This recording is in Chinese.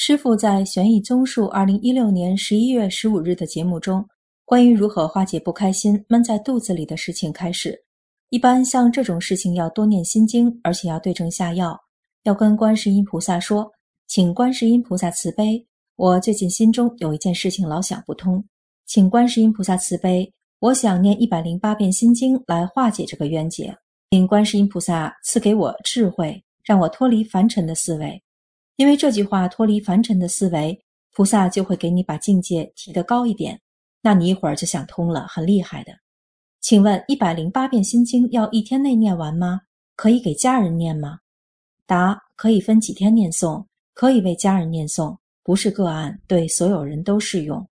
师父在玄义综述2016年11月15日的节目中，关于如何化解不开心闷在肚子里的事情开始。一般像这种事情要多念心经，而且要对症下药，要跟观世音菩萨说，请观世音菩萨慈悲，我最近心中有一件事情老想不通，请观世音菩萨慈悲，我想念108遍心经来化解这个冤结，请观世音菩萨赐给我智慧，让我脱离凡尘的思维。因为这句话脱离凡尘的思维，菩萨就会给你把境界提得高一点，那你一会儿就想通了，很厉害的。请问108遍心经要1天内念完吗？可以给家人念吗？答：可以分几天念诵，可以为家人念诵，不是个案，对所有人都适用。